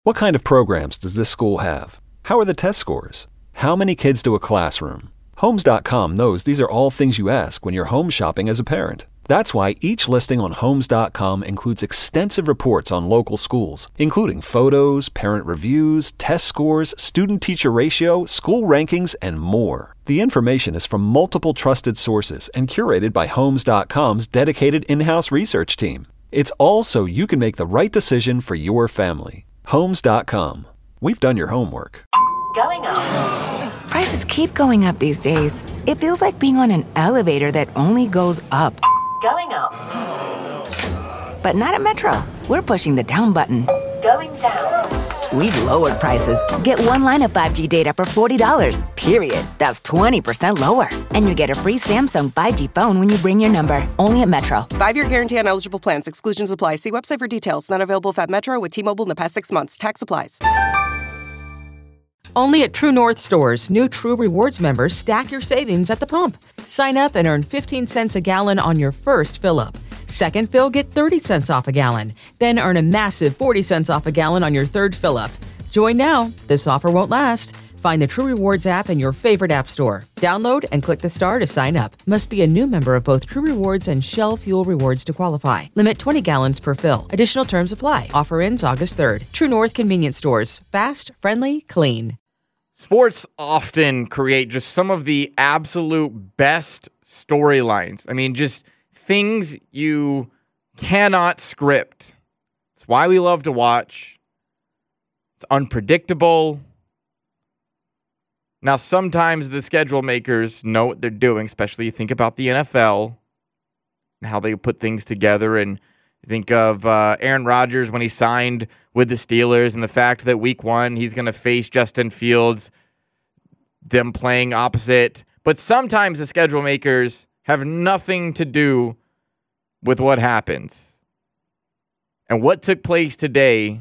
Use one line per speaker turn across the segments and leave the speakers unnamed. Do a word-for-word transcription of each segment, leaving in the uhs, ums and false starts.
What kind of programs does this school have? How are the test scores? How many kids do a classroom? Homes dot com knows these are all things you ask when you're home shopping as a parent. That's why each listing on Homes dot com includes extensive reports on local schools, including photos, parent reviews, test scores, student-teacher ratio, school rankings, and more. The information is from multiple trusted sources and curated by Homes dot com's dedicated in-house research team. It's all so you can make the right decision for your family. Homes dot com. We've done your homework.
Going up.
Prices keep going up these days. It feels like being on an elevator that only goes up.
Going up.
But not at Metro. We're pushing the down button.
Going down.
We've lowered prices. Get one line of five G data for forty dollars, period. That's twenty percent lower. And you get a free Samsung five G phone when you bring your number. Only at Metro.
Five-year guarantee on eligible plans. Exclusions apply. See website for details. Not available if at Metro with T-Mobile in the past six months. Tax applies.
Only at True North stores, new True Rewards members stack your savings at the pump. Sign up and earn fifteen cents a gallon on your first fill-up. Second fill, get thirty cents off a gallon. Then earn a massive forty cents off a gallon on your third fill-up. Join now. This offer won't last. Find the True Rewards app in your favorite app store. Download and click the star to sign up. Must be a new member of both True Rewards and Shell Fuel Rewards to qualify. Limit twenty gallons per fill. Additional terms apply. Offer ends August third. True North Convenience Stores. Fast, friendly, clean.
Sports often create just some of the absolute best storylines. I mean, just things you cannot script. It's why we love to watch. It's unpredictable. Now, sometimes the schedule makers know what they're doing, especially you think about the N F L and how they put things together. And you think of uh, Aaron Rodgers when he signed with the Steelers and the fact that week one he's going to face Justin Fields, them playing opposite. But sometimes the schedule makers have nothing to do with what happens. And what took place today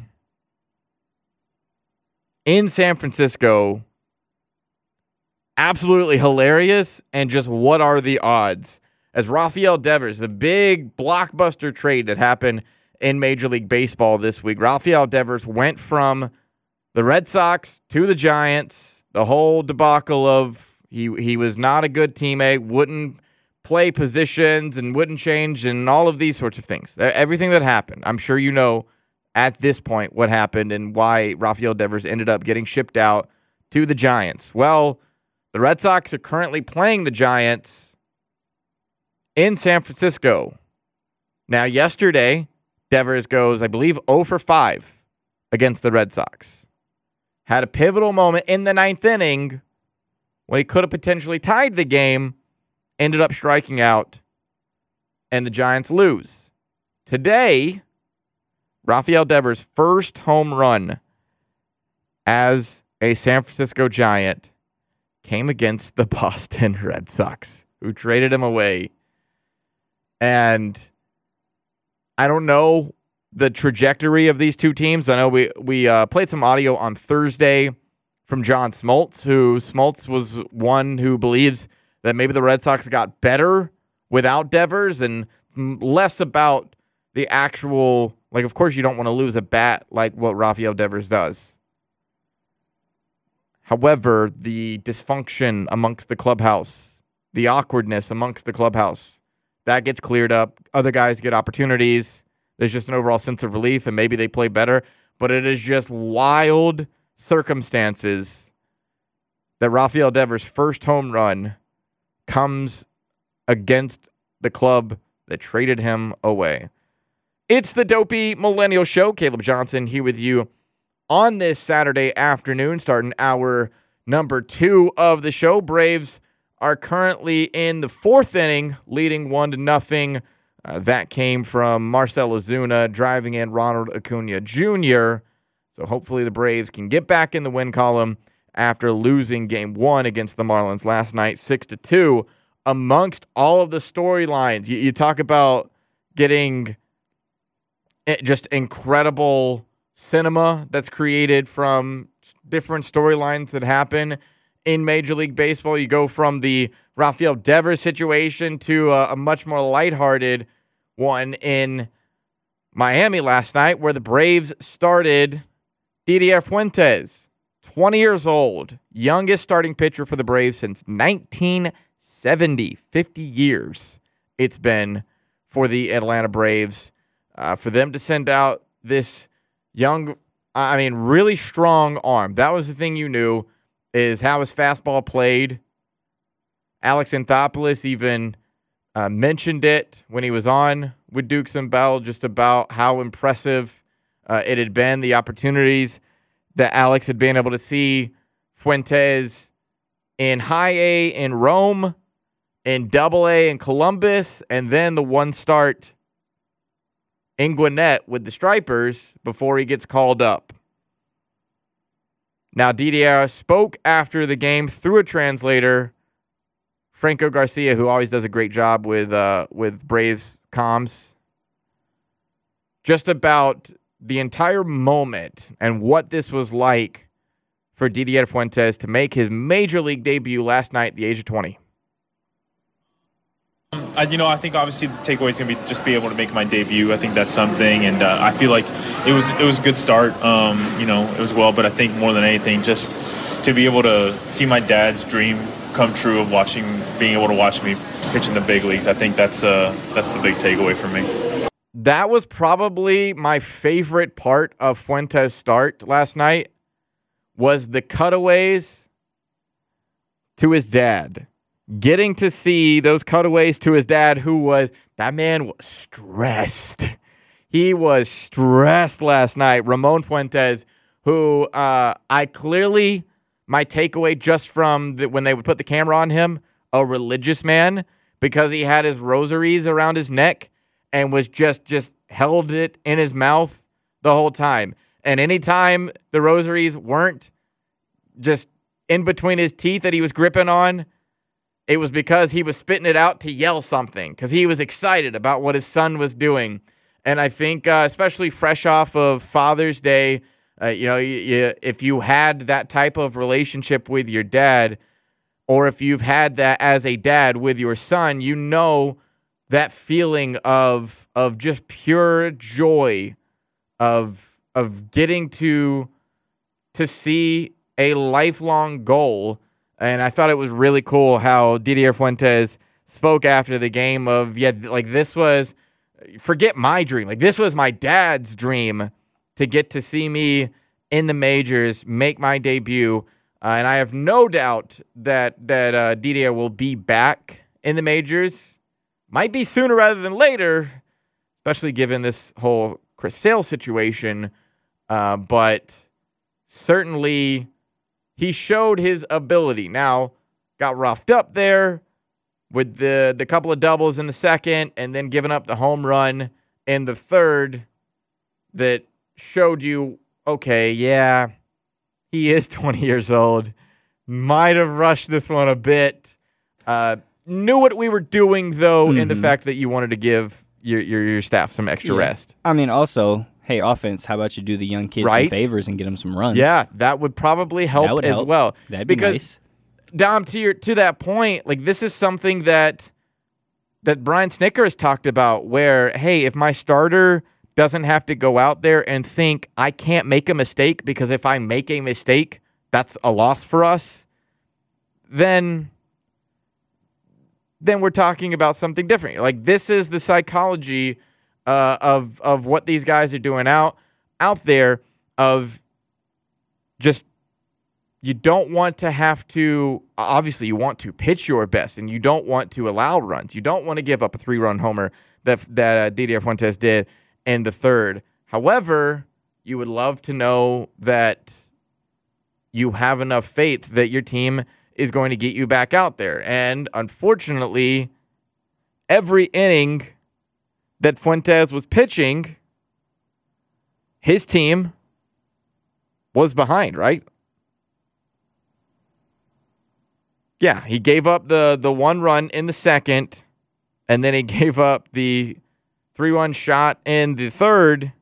in San Francisco, absolutely hilarious, and just what are the odds? As Rafael Devers, the big blockbuster trade that happened in Major League Baseball this week, Rafael Devers went from the Red Sox to the Giants. The whole debacle of he he was not a good teammate, wouldn't play positions and wouldn't change and all of these sorts of things. Everything that happened. I'm sure you know at this point what happened and why Rafael Devers ended up getting shipped out to the Giants. Well, the Red Sox are currently playing the Giants in San Francisco. Now, yesterday, Devers goes, I believe, oh for five against the Red Sox. Had a pivotal moment in the ninth inning when he could have potentially tied the game, ended up striking out, and the Giants lose. Today, Rafael Devers' first home run as a San Francisco Giant came against the Boston Red Sox, who traded him away. And I don't know the trajectory of these two teams. I know we, we uh, played some audio on Thursday from John Smoltz, who Smoltz was one who believes that maybe the Red Sox got better without Devers and less about the actual, like, of course you don't want to lose a bat like what Rafael Devers does. However, the dysfunction amongst the clubhouse, the awkwardness amongst the clubhouse, that gets cleared up. Other guys get opportunities. There's just an overall sense of relief, and maybe they play better. But it is just wild circumstances that Rafael Devers' first home run comes against the club that traded him away. It's the Dopey Millennial Show. Caleb Johnson here with you on this Saturday afternoon, starting hour number two of the show. Braves are currently in the fourth inning, leading one to nothing. Uh, that came from Marcell Ozuna driving in Ronald Acuna Junior So hopefully the Braves can get back in the win column after losing game one against the Marlins last night, six to two. Amongst all of the storylines, you, you talk about getting just incredible cinema that's created from different storylines that happen in Major League Baseball. You go from the Rafael Devers situation to a, a much more lighthearted one in Miami last night, where the Braves started Didier Fuentes, twenty years old, youngest starting pitcher for the Braves since nineteen seventy. fifty years it's been for the Atlanta Braves. Uh, for them to send out this young, I mean, really strong arm. That was the thing you knew, is how his fastball played. Alex Anthopoulos even uh, mentioned it when he was on with Dukes and Bell, just about how impressive uh, it had been, the opportunities that Alex had been able to see Fuentes in high A in Rome, in double A in Columbus, and then the one start in Gwinnett with the Stripers before he gets called up. Now, Didier spoke after the game through a translator, Franco Garcia, who always does a great job with uh, with Braves comms, just about the entire moment and what this was like for Didier Fuentes to make his major league debut last night at the age of twenty.
I, you know, I think obviously the takeaway is going to be just be able to make my debut. I think that's something, and uh, I feel like it was it was a good start. Um, you know, it was well, but I think more than anything, just to be able to see my dad's dream come true of watching, being able to watch me pitch in the big leagues. I think that's uh that's the big takeaway for me.
That was probably my favorite part of Fuentes' start last night, was the cutaways to his dad. Getting to see those cutaways to his dad, who was, that man was stressed. He was stressed last night. Ramon Fuentes, who uh, I clearly, my takeaway just from the, when they would put the camera on him, a religious man, because he had his rosaries around his neck and was just, just held it in his mouth the whole time. And anytime the rosaries weren't just in between his teeth that he was gripping on, it was because he was spitting it out to yell something, because he was excited about what his son was doing. And I think, uh, especially fresh off of Father's Day, uh, you know, you, you, if you had that type of relationship with your dad, or if you've had that as a dad with your son, you know that feeling of of just pure joy of of getting to to see a lifelong goal. And I thought it was really cool how Didier Fuentes spoke after the game of, yeah, like this was, forget my dream. Like this was my dad's dream to get to see me in the majors, make my debut. Uh, and I have no doubt that, that uh, Didier will be back in the majors. Might be sooner rather than later, especially given this whole Chris Sale situation. Uh, but certainly he showed his ability. Now, got roughed up there with the, the couple of doubles in the second and then giving up the home run in the third that showed you, okay, yeah, he is twenty years old. Might have rushed this one a bit. Uh, knew what we were doing, though, mm-hmm. in the fact that you wanted to give your, your, your staff some extra
yeah.
rest.
I mean, also, hey, offense, how about you do the young kids
right?
some favors and get them some runs?
Yeah, that would probably help
that would
as
help.
well.
That'd be
because,
nice.
Dom, to your to that point, like this is something that that Brian Snitker has talked about, where, hey, if my starter doesn't have to go out there and think, I can't make a mistake because if I make a mistake, that's a loss for us, then then we're talking about something different. Like this is the psychology uh, of of what these guys are doing out out there, of just, you don't want to have to, obviously you want to pitch your best and you don't want to allow runs. You don't want to give up a three-run homer that that uh, Didier Fuentes did in the third. However, you would love to know that you have enough faith that your team is going to get you back out there. And unfortunately, every inning that Fuentes was pitching, his team was behind, right? Yeah, he gave up the, the one run in the second, and then he gave up the three-run shot in the third.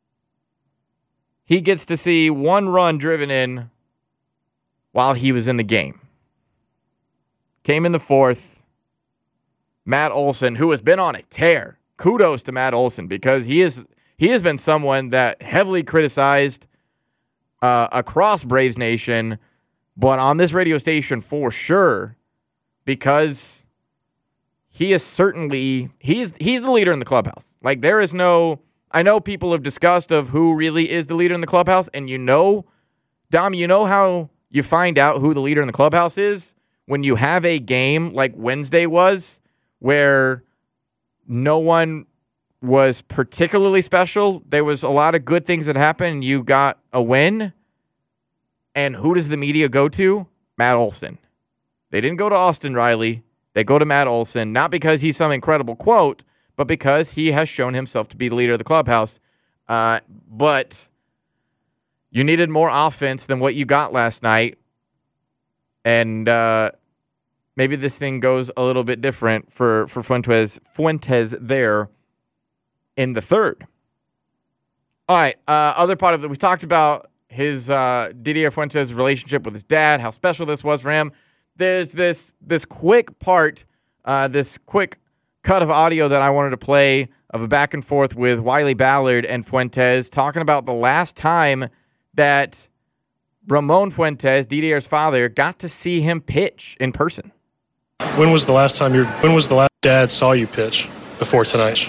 He gets to see one run driven in while he was in the game. Came in the fourth. Matt Olson, who has been on a tear. Kudos to Matt Olson, because he is he has been someone that heavily criticized uh, across Braves Nation, but on this radio station for sure, because he is certainly, he's, he's the leader in the clubhouse. Like, there is no, I know people have discussed of who really is the leader in the clubhouse, and you know, Dom, you know how you find out who the leader in the clubhouse is? When you have a game like Wednesday was, where no one was particularly special. There was a lot of good things that happened, and you got a win. And who does the media go to? Matt Olson. They didn't go to Austin Riley. They go to Matt Olson, not because he's some incredible quote, but because he has shown himself to be the leader of the clubhouse. Uh, but you needed more offense than what you got last night. And uh, maybe this thing goes a little bit different for, for Fuentes, Fuentes there in the third. All right, uh, other part of it, we talked about his uh, Didier Fuentes' relationship with his dad, how special this was for him. There's this this quick part, uh, this quick cut of audio that I wanted to play of a back and forth with Wiley Ballard and Fuentes talking about the last time that Ramon Fuentes, Didier's father, got to see him pitch in person.
When was the last time your when was the last dad saw you pitch before tonight?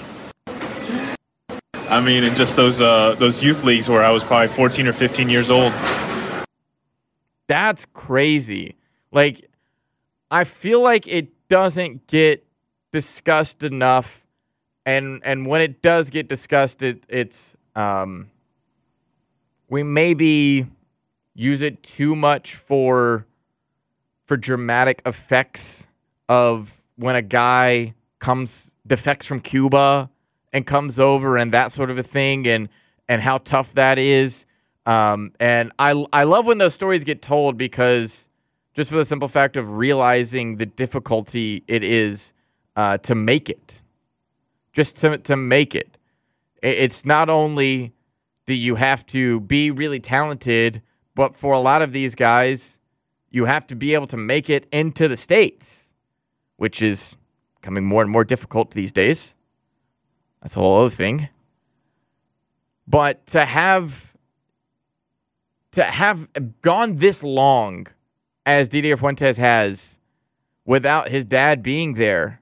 I mean, in just those uh, those youth leagues where I was probably fourteen or fifteen years old.
That's crazy. Like, I feel like it doesn't get discussed enough, and and when it does get discussed, it it's um we maybe use it too much for for dramatic effects of when a guy comes defects from Cuba and comes over and that sort of a thing, and and how tough that is. Um, and I I love when those stories get told, because just for the simple fact of realizing the difficulty it is uh, to make it, just to to make it. It's not only do you have to be really talented, but for a lot of these guys, you have to be able to make it into the States, which is becoming more and more difficult these days. That's a whole other thing. But to have to have gone this long as Didier Fuentes has without his dad being there,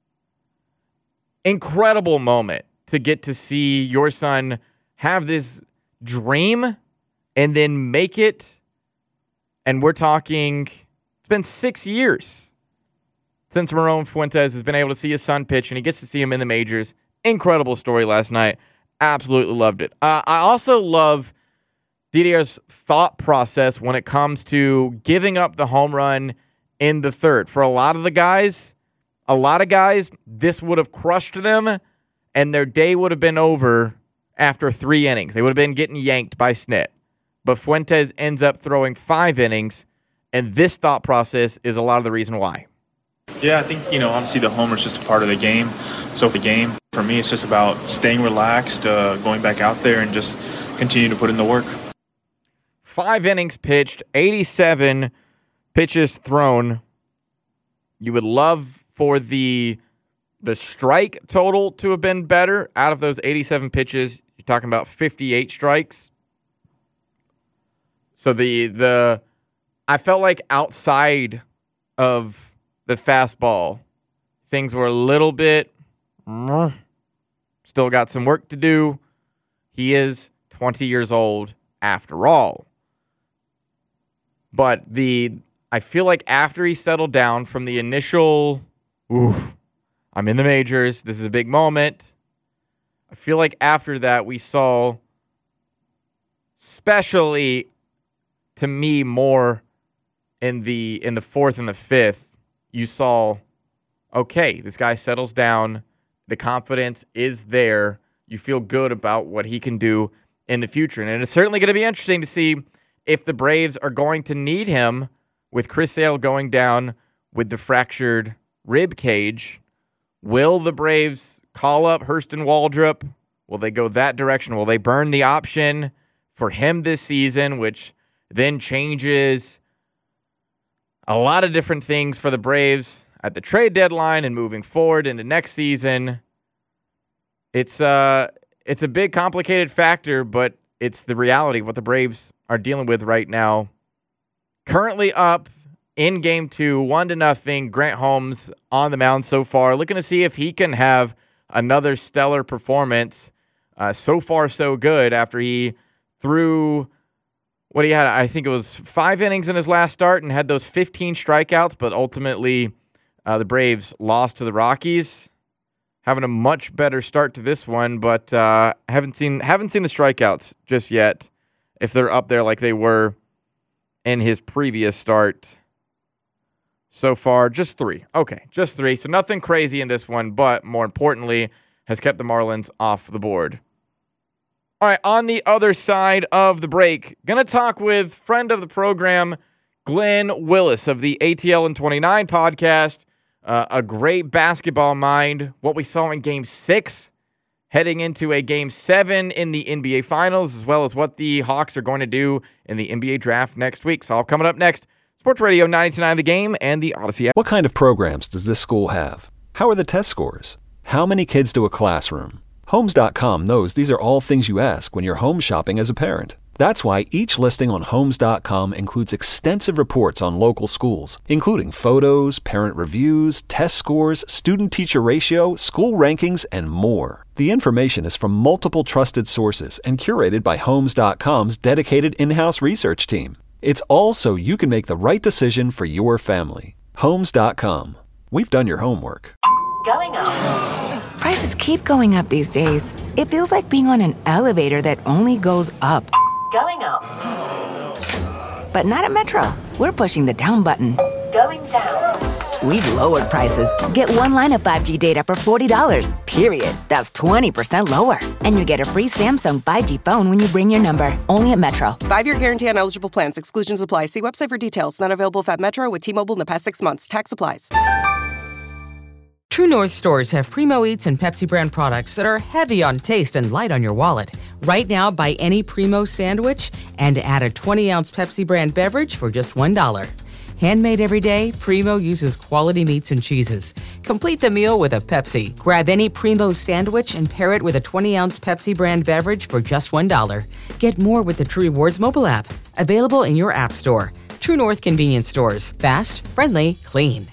incredible moment to get to see your son have this dream and then make it. And we're talking, it's been six years since Ramon Fuentes has been able to see his son pitch, and he gets to see him in the majors. Incredible story last night. Absolutely loved it. Uh, I also love Didier's thought process when it comes to giving up the home run in the third. For a lot of the guys, a lot of guys, this would have crushed them, and their day would have been over after three innings. They would have been getting yanked by Snit. But Fuentes ends up throwing five innings, and this thought process is a lot of the reason why.
Yeah, I think, you know, obviously the homer's just a part of the game. So for the game, for me, it's just about staying relaxed, uh, going back out there, and just continue to put in the work.
Five innings pitched, eighty-seven pitches thrown. You would love for the the strike total to have been better. Out of those eighty-seven pitches, you're talking about fifty-eight strikes. So the the I felt like outside of the fastball, things were a little bit still got some work to do. He is twenty years old after all. But the I feel like after he settled down from the initial, oof, I'm in the majors, this is a big moment. I feel like after that we saw, especially to me more in the in the fourth and the fifth, you saw, okay, this guy settles down. The confidence is there. You feel good about what he can do in the future. And it's certainly going to be interesting to see if the Braves are going to need him with Chris Sale going down with the fractured rib cage. Will the Braves call up Hurston Waldrop? Will they go that direction? Will they burn the option for him this season, which then changes a lot of different things for the Braves at the trade deadline and moving forward into next season? It's uh, it's a big, complicated factor, but it's the reality of what the Braves are dealing with right now. Currently up in game two, one to nothing. Grant Holmes on the mound so far, looking to see if he can have another stellar performance. Uh, so far, so good after he threw what he had. I think it was five innings in his last start and had those fifteen strikeouts, but ultimately uh, the Braves lost to the Rockies. Having a much better start to this one, but uh, haven't seen haven't seen the strikeouts just yet. If they're up there like they were in his previous start. So far, just three. Okay, just three. So nothing crazy in this one, but more importantly, has kept the Marlins off the board. All right, on the other side of the break, going to talk with friend of the program, Glenn Willis of the A T L and twenty-nine podcast. Uh, a great basketball mind. What we saw in Game six, heading into a Game seven in the N B A Finals, as well as what the Hawks are going to do in the N B A Draft next week. So all coming up next. Sports Radio ninety-two point nine The Game and the Odyssey app.
What kind of programs does this school have? How are the test scores? How many kids do a classroom? Homes dot com knows these are all things you ask when you're home shopping as a parent. That's why each listing on Homes dot com includes extensive reports on local schools, including photos, parent reviews, test scores, student-teacher ratio, school rankings, and more. The information is from multiple trusted sources and curated by Homes dot com's dedicated in-house research team. It's all so you can make the right decision for your family. Homes dot com. We've done your homework.
Going up.
Prices keep going up these days. It feels like being on an elevator that only goes up.
Going up.
But not at Metro. We're pushing the down button.
Going down.
We've lowered prices. Get one line of five G data for forty dollars, period. That's twenty percent lower. And you get a free Samsung five G phone when you bring your number. Only at Metro.
Five-year guarantee on eligible plans. Exclusions apply. See website for details. Not available if at Metro with T-Mobile in the past six months. Tax applies.
True North stores have Primo Eats and Pepsi brand products that are heavy on taste and light on your wallet. Right now, buy any Primo sandwich and add a twenty-ounce Pepsi brand beverage for just one dollar. Handmade every day, Primo uses quality meats and cheeses. Complete the meal with a Pepsi. Grab any Primo sandwich and pair it with a twenty-ounce Pepsi brand beverage for just one dollar. Get more with the True Rewards mobile app. Available in your app store. True North convenience stores. Fast, friendly, clean.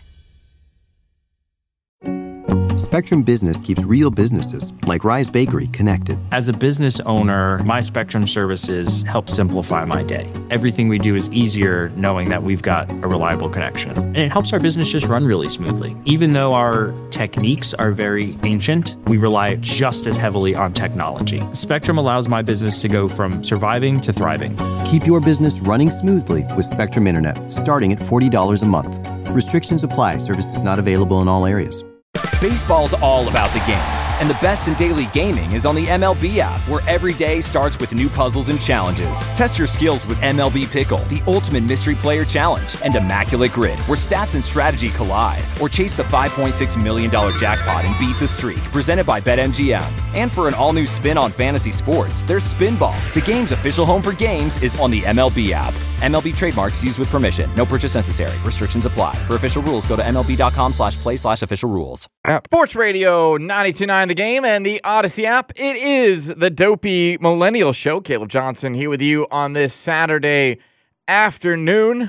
Spectrum Business keeps real businesses, like Rise Bakery, connected.
As a business owner, my Spectrum services help simplify my day. Everything we do is easier knowing that we've got a reliable connection. And it helps our business just run really smoothly. Even though our techniques are very ancient, we rely just as heavily on technology. Spectrum allows my business to go from surviving to thriving.
Keep your business running smoothly with Spectrum Internet, starting at forty dollars a month. Restrictions apply. Services not available in all areas.
Baseball's all about the games, and the best in daily gaming is on the M L B app, where every day starts with new puzzles and challenges. Test your skills with M L B Pickle, the ultimate mystery player challenge, and Immaculate Grid, where stats and strategy collide. Or chase the five point six million dollars jackpot and beat the streak, presented by BetMGM. And for an all-new spin on fantasy sports, there's Spinball. The game's official home for games is on the M L B app. M L B trademarks used with permission. No purchase necessary. Restrictions apply. For official rules, go to MLB.com slash play slash official rules.
Sports Radio ninety-two point nine The Game and the Odyssey app. It is the Dopey Millennial Show. Caleb Johnson here with you on this Saturday afternoon.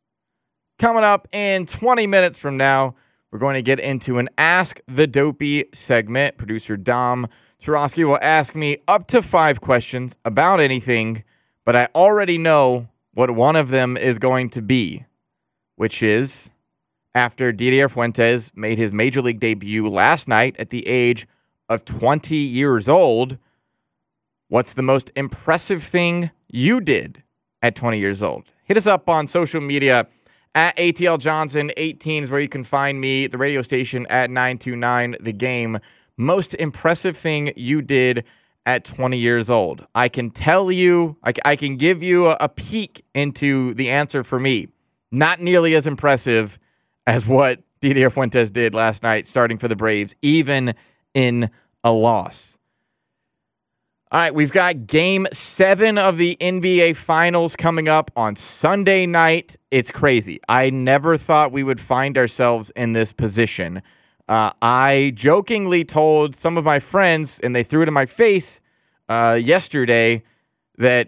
Coming up in twenty minutes from now, we're going to get into an Ask the Dopey segment. Producer Dom Tarosky will ask me up to five questions about anything, but I already know what one of them is going to be, which is after Didier Fuentes made his Major League debut last night at the age of twenty years old, what's the most impressive thing you did at twenty years old? Hit us up on social media at A T L Johnson eighteen is where you can find me, the radio station at nine two nine The Game. Most impressive thing you did at twenty years old. I can tell you, I, I can give you a, a peek into the answer for me. Not nearly as impressive as what Didier Fuentes did last night, starting for the Braves, even in a loss. All right, we've got Game seven of the N B A Finals coming up on Sunday night. It's crazy. I never thought we would find ourselves in this position. Uh, I jokingly told some of my friends, and they threw it in my face uh, yesterday, that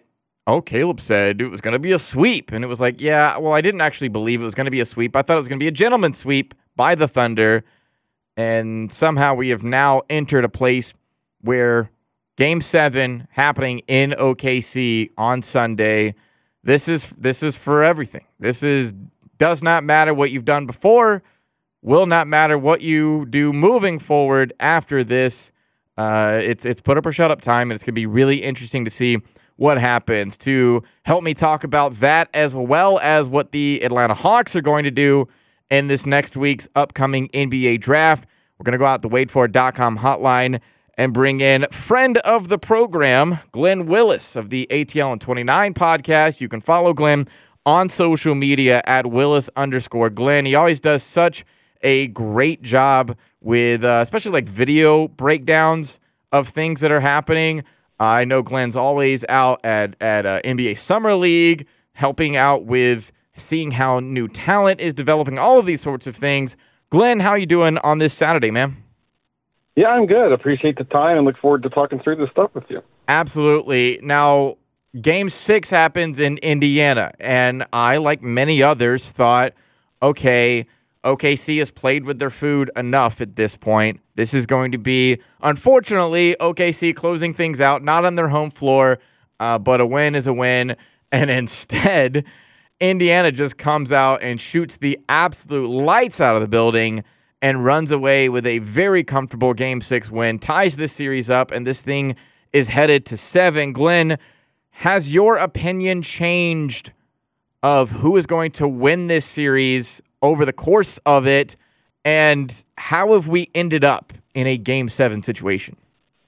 Oh, Caleb said it was going to be a sweep. And it was like, yeah, well, I didn't actually believe it was going to be a sweep. I thought it was going to be a gentleman's sweep by the Thunder. And somehow we have now entered a place where Game seven happening in O K C on Sunday. This is this is for everything. This is does not matter what you've done before. Will not matter what you do moving forward after this. Uh, it's it's put up or shut up time, and it's going to be really interesting to see what happens. To help me talk about that, as well as what the Atlanta Hawks are going to do in this next week's upcoming N B A draft, we're going to go out the wait for it dot com hotline and bring in friend of the program, Glenn Willis of the A T L and twenty-nine podcast. You can follow Glenn on social media at Willis underscore Glenn. He always does such a great job with uh, especially like video breakdowns of things that are happening. Uh, I know Glenn's always out at, at uh, N B A Summer League, helping out with seeing how new talent is developing, all of these sorts of things. Glenn, how you doing on this Saturday, man?
Yeah, I'm good. Appreciate the time and look forward to talking through this stuff with you.
Absolutely. Now, Game six happens in Indiana, and I, like many others, thought, okay, O K C has played with their food enough at this point. This is going to be, unfortunately, O K C closing things out, not on their home floor, uh, but a win is a win. And instead, Indiana just comes out and shoots the absolute lights out of the building and runs away with a very comfortable Game six win, ties this series up, and this thing is headed to seven. Glenn, has your opinion changed of who is going to win this series over the course of it, and how have we ended up in a Game seven situation?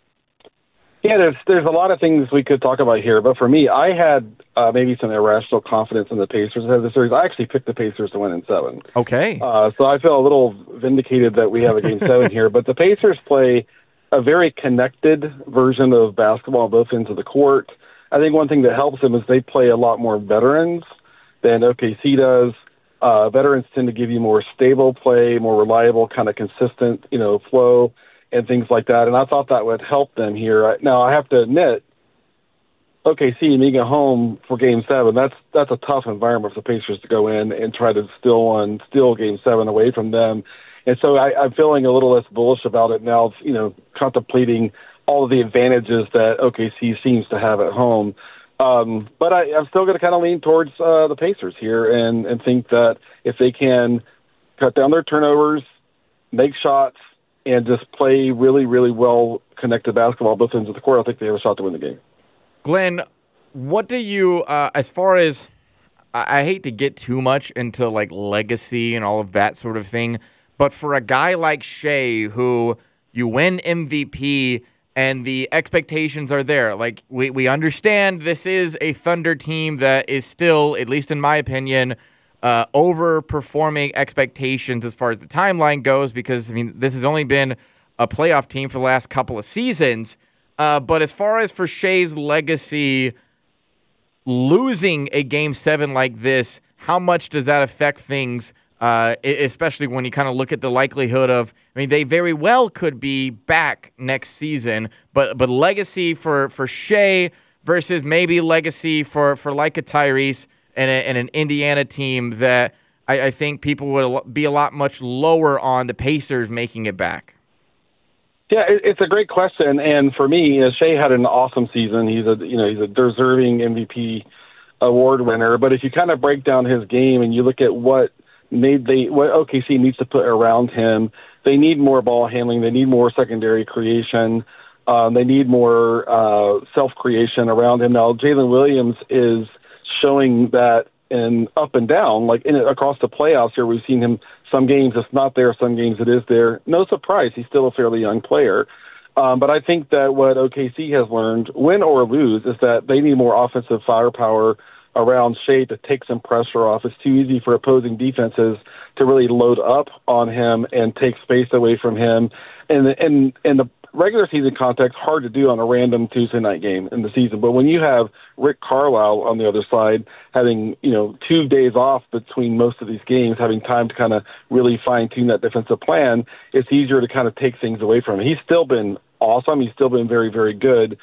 Yeah, there's there's a lot of things we could talk about here, but for me, I had uh, maybe some irrational confidence in the Pacers ahead of the series. I actually picked the Pacers to win in seven.
Okay.
Uh, so I feel a little vindicated that we have a Game seven here, but the Pacers play a very connected version of basketball on both ends of the court. I think one thing that helps them is they play a lot more veterans than O K C does. Uh, veterans tend to give you more stable play, more reliable, kind of consistent, you know, flow and things like that. And I thought that would help them here. Now, I have to admit, O K C being at home for Game Seven, that's that's a tough environment for the Pacers to go in and try to steal one, steal Game Seven away from them. And so I, I'm feeling a little less bullish about it now, you know, contemplating all of the advantages that O K C seems to have at home. Um, but I, I'm still going to kind of lean towards uh, the Pacers here and, and think that if they can cut down their turnovers, make shots, and just play really, really well-connected basketball both ends of the court, I think they have a shot to win the game.
Glenn, what do you, uh, as far as, I, I hate to get too much into like legacy and all of that sort of thing, but for a guy like Shai, who you win M V P and the expectations are there. Like, we, we understand this is a Thunder team that is still, at least in my opinion, uh, overperforming expectations as far as the timeline goes, because, I mean, this has only been a playoff team for the last couple of seasons. Uh, but as far as for Shai's legacy, losing a Game seven like this, how much does that affect things, uh, especially when you kind of look at the likelihood of, I mean, they very well could be back next season, but but legacy for, for Shai versus maybe legacy for, for like a Tyrese and, a, and an Indiana team that I, I think people would be a lot much lower on the Pacers making it back.
Yeah, it, it's a great question, and for me, you know, Shai had an awesome season. He's a you know he's a deserving M V P award winner. But if you kind of break down his game and you look at what made they what O K C needs to put around him, they need more ball handling. They need more secondary creation. Um, they need more uh, self-creation around him. Now, Jalen Williams is showing that in up and down, like in across the playoffs here. We've seen him some games it's not there, some games it is there. No surprise, he's still a fairly young player. Um, but I think that what O K C has learned, win or lose, is that they need more offensive firepower around Shai to take some pressure off. It's too easy for opposing defenses to really load up on him and take space away from him. And in in the regular season context, hard to do on a random Tuesday night game in the season. But when you have Rick Carlisle on the other side, having you know two days off between most of these games, having time to kind of really fine tune that defensive plan, it's easier to kind of take things away from him. He's still been awesome. He's still been very, very good.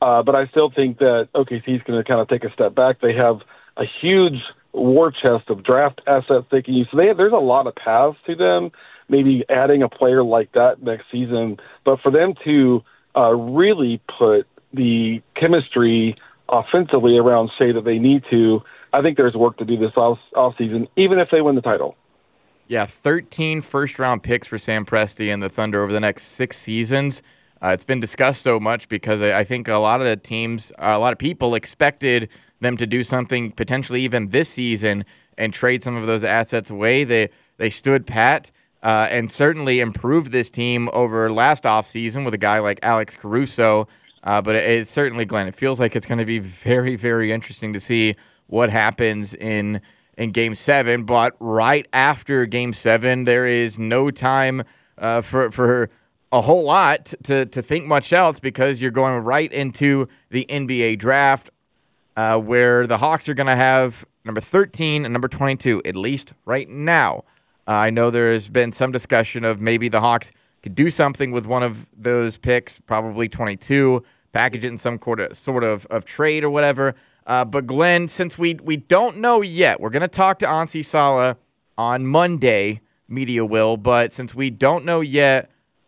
Uh, but I still think that O K C is going to kind of take a step back. They have a huge war chest of draft assets they can use. So they have, there's a lot of paths to them, maybe adding a player like that next season. But for them to uh, really put the chemistry offensively around Shea that they need to, I think there's work to do this off offseason, even if they win the title.
Yeah, thirteen first-round picks for Sam Presti and the Thunder over the next six seasons. Uh, it's been discussed so much because I, I think a lot of the teams, uh, a lot of people expected them to do something potentially even this season and trade some of those assets away. They they stood pat uh, and certainly improved this team over last offseason with a guy like Alex Caruso. Uh, but it, it certainly, Glenn, it feels like it's going to be very, very interesting to see what happens in in Game seven. But right after Game seven, there is no time uh, for for a whole lot to, to think much else because you're going right into the N B A draft uh, where the Hawks are going to have number thirteen and number twenty-two, at least right now. Uh, I know there has been some discussion of maybe the Hawks could do something with one of those picks, probably twenty-two, package it in some sort of, sort of, of trade or whatever. Uh, but, Glenn, since we we don't know yet, we're going to talk to Ansi Sala on Monday, media will, but since we don't know yet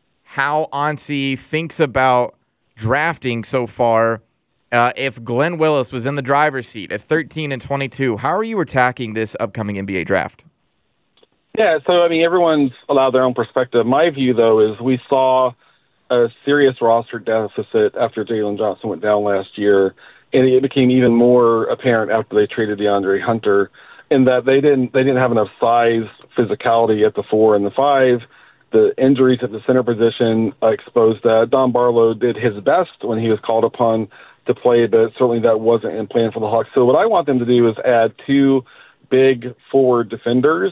how Ansi thinks about drafting so far, uh, if Glenn Willis was in the driver's seat at thirteen and twenty-two, how are you attacking this upcoming N B A draft?
Yeah, so, I mean, everyone's allowed their own perspective. My view, though, is we saw a serious roster deficit after Jalen Johnson went down last year, and it became even more apparent after they traded DeAndre Hunter, in that they didn't they didn't have enough size, physicality at the four and the five. The injuries at the center position uh, exposed that. Don Barlow did his best when he was called upon to play, but certainly that wasn't in plan for the Hawks. So what I want them to do is add two big forward defenders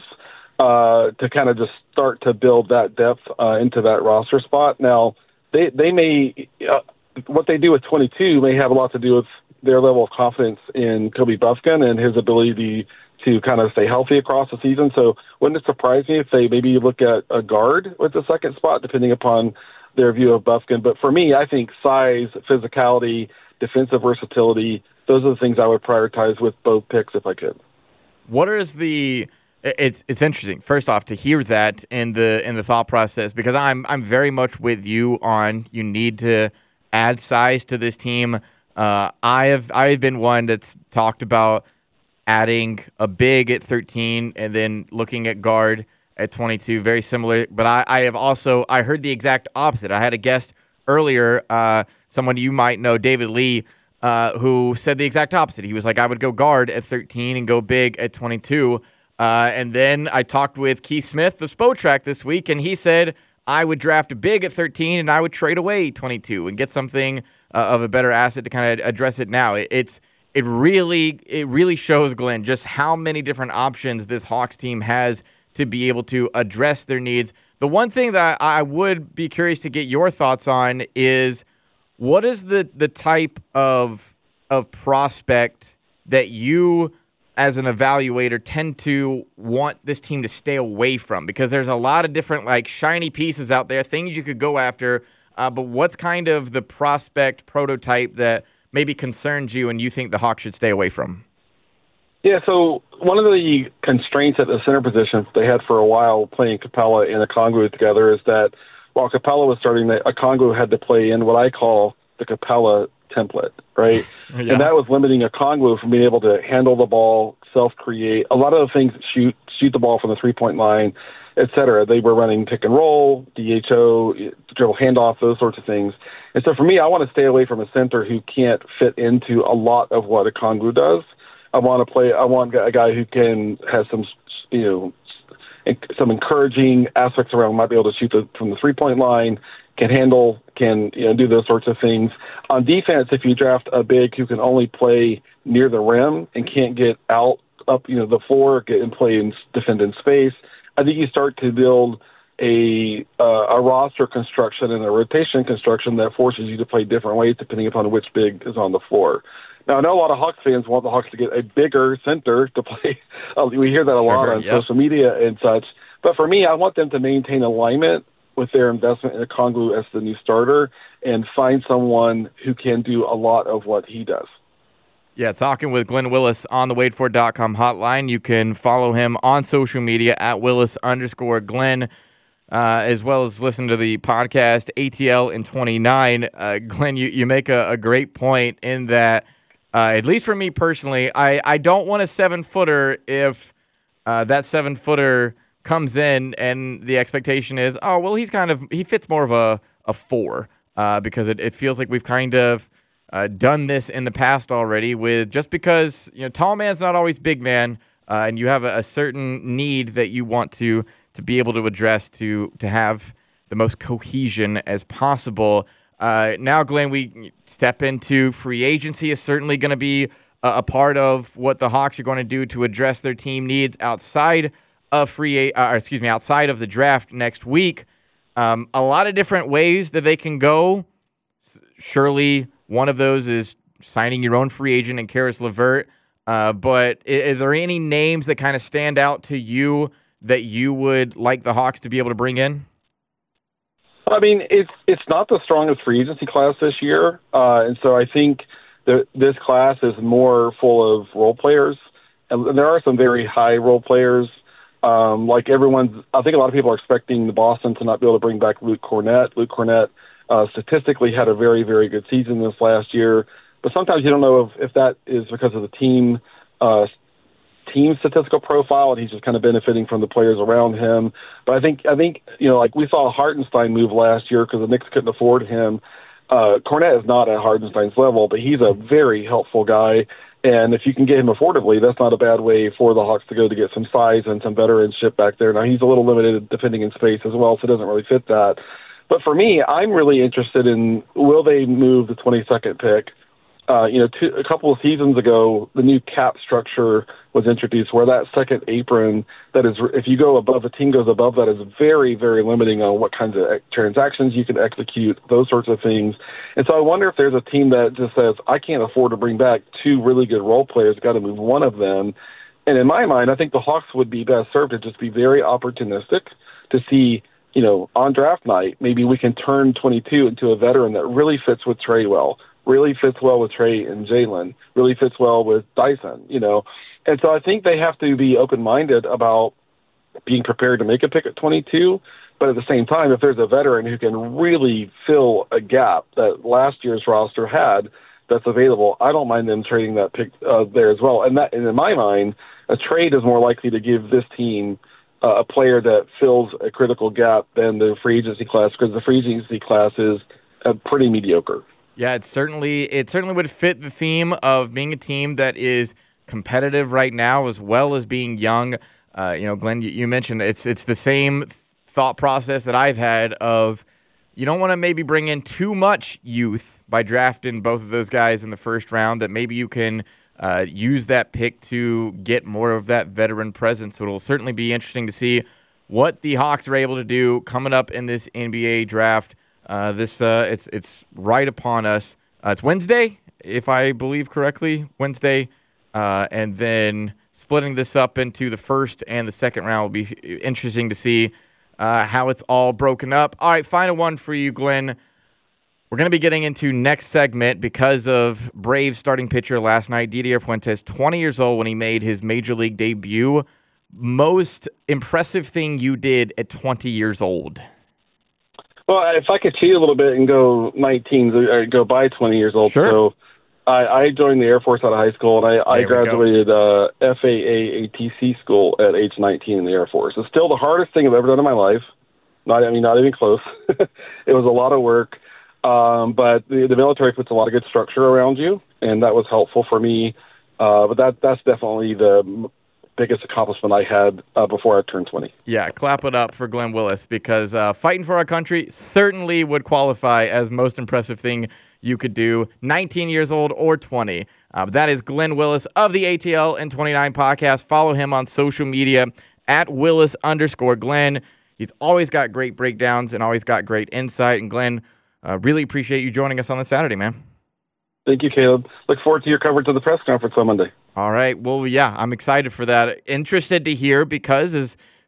uh, to kind of just start to build that depth uh, into that roster spot. Now, they they may uh, what they do with twenty-two may have a lot to do with their level of confidence in Kobe Buffkin and his ability to kind of stay healthy across the season. So wouldn't it surprise me if they maybe look at a guard with the second spot, depending upon their view of Buffkin. But for me, I think size, physicality, defensive versatility, those are the things I would prioritize with both picks if I could.
What is the it's it's interesting, first off, to hear that in the in the thought process, because I'm I'm very much with you on you need to add size to this team. Uh, I have I have been one that's talked about adding a big at thirteen and then looking at guard at twenty-two, very similar. But I, I have also I heard the exact opposite. I had a guest earlier, uh, someone you might know, David Lee, uh, who said the exact opposite. He was like, I would go guard at thirteen and go big at twenty-two. Uh, and then I talked with Keith Smith of Spotrac this week, and he said I would draft a big at thirteen and I would trade away twenty-two and get something uh, of a better asset to kind of address it now. It, it's it really it really shows, Glenn, just how many different options this Hawks team has to be able to address their needs. The one thing that I would be curious to get your thoughts on is what is the the type of of prospect that you as an evaluator tend to want this team to stay away from? Because there's a lot of different like shiny pieces out there, things you could go after, uh, but what's kind of the prospect prototype that maybe concerns you and you think the Hawks should stay away from?
Yeah, so one of the constraints at the center position they had for a while playing Capella and Okongwu together is that while Capella was starting, Okongwu had to play in what I call the Capella template, right? Yeah. And that was limiting Okongwu from being able to handle the ball, self-create, a lot of the things that shoot shoot the ball from the three-point line, et cetera. They were running pick and roll, D H O, dribble handoff, those sorts of things. And so for me, I want to stay away from a center who can't fit into a lot of what Okongwu does. I want to play. I want a guy who can has some, you know, some encouraging aspects around. Might be able to shoot the, from the three point line, can handle, can you know do those sorts of things. On defense, if you draft a big who can only play near the rim and can't get out up, you know, the floor, get and play and defend in space, I think you start to build a uh, a roster construction and a rotation construction that forces you to play different ways depending upon which big is on the floor. Now, I know a lot of Hawks fans want the Hawks to get a bigger center to play. Uh, we hear that a lot
sure,
on
yep.
social media and such. But for me, I want them to maintain alignment with their investment in Okongwu as the new starter and find someone who can do a lot of what he does.
Yeah, talking with Glenn Willis on the wait for dot com hotline. You can follow him on social media at Willis underscore Glenn, uh, as well as listen to the podcast A T L in twenty-nine. Uh, Glenn, you, you make a, a great point in that, uh, at least for me personally, I, I don't want a seven-footer if uh, that seven-footer comes in and the expectation is, oh, well, he's kind of, he fits more of a, a four uh, because it, it feels like we've kind of uh, done this in the past already with just because, you know, tall man's not always big man uh, and you have a, a certain need that you want to to be able to address to to have the most cohesion as possible. Uh, now, Glenn, we step into free agency is certainly going to be a, a part of what the Hawks are going to do to address their team needs outside of free, uh, excuse me, outside of the draft next week. Um, a lot of different ways that they can go. Surely one of those is signing your own free agent in Karis LeVert. Uh, but are there any names that kind of stand out to you that you would like the Hawks to be able to bring in?
I mean, it's it's not the strongest free agency class this year, uh, and so I think that this class is more full of role players, and there are some very high role players. Um, like everyone's, I think a lot of people are expecting the Boston to not be able to bring back Luke Cornett. Luke Cornett uh, statistically had a very, very good season this last year, but sometimes you don't know if, if that is because of the team uh, team statistical profile, and he's just kind of benefiting from the players around him. But I think, I think you know, like we saw Hartenstein move last year because the Knicks couldn't afford him. Uh, Cornett is not at Hartenstein's level, but he's a very helpful guy. And if you can get him affordably, that's not a bad way for the Hawks to go to get some size and some veteranship back there. Now, he's a little limited defending in space as well, so it doesn't really fit that. But for me, I'm really interested in, will they move the twenty-second pick? Uh, you know, two, a couple of seasons ago, the new cap structure was introduced where that second apron, that is, if you go above, a team goes above that, is very, very limiting on what kinds of transactions you can execute, those sorts of things. And so I wonder if there's a team that just says, I can't afford to bring back two really good role players, got to move one of them. And in my mind, I think the Hawks would be best served to just be very opportunistic to see, you know, on draft night, maybe we can turn twenty-two into a veteran that really fits with Trey well, really fits well with Trey and Jalen, really fits well with Dyson, you know. And so I think they have to be open-minded about being prepared to make a pick at twenty-two, but at the same time, if there's a veteran who can really fill a gap that last year's roster had that's available, I don't mind them trading that pick uh, there as well. And that, and in my mind, a trade is more likely to give this team uh, a player that fills a critical gap than the free agency class, because the free agency class is uh, pretty mediocre.
Yeah, it certainly it certainly would fit the theme of being a team that is competitive right now as well as being young. Uh, you know, Glenn, you, you mentioned it's it's the same thought process that I've had of you don't want to maybe bring in too much youth by drafting both of those guys in the first round, that maybe you can uh, use that pick to get more of that veteran presence. So it'll certainly be interesting to see what the Hawks are able to do coming up in this N B A draft. Uh, this uh, it's it's right upon us. Uh, it's Wednesday, if I believe correctly, Wednesday, uh, and then splitting this up into the first and the second round will be interesting to see uh, how it's all broken up. All right, final one for you, Glenn. We're going to be getting into next segment because of Braves starting pitcher last night, Didier Fuentes, twenty years old when he made his major league debut. Most impressive thing you did at twenty years old?
Well, if I could cheat a little bit and go nineteen, or go by twenty years old.
Sure.
So I, I joined the Air Force out of high school, and I, I graduated uh, F A A A T C school at age nineteen in the Air Force. It's still the hardest thing I've ever done in my life. Not, I mean, not even close. It was a lot of work, um, but the, the military puts a lot of good structure around you, and that was helpful for me. Uh, but that that's definitely the biggest accomplishment I had uh, before I turned twenty.
Yeah, clap it up for Glenn Willis, because uh, fighting for our country certainly would qualify as most impressive thing you could do, nineteen years old or twenty. Uh, that is Glenn Willis of the A T L and twenty-nine podcast. Follow him on social media at Willis underscore Glenn. He's always got great breakdowns and always got great insight. And Glenn, uh, really appreciate you joining us on this Saturday, man.
Thank you, Caleb. Look forward to your coverage of the press conference on Monday.
All right. Well, yeah, I'm excited for that. Interested to hear, because as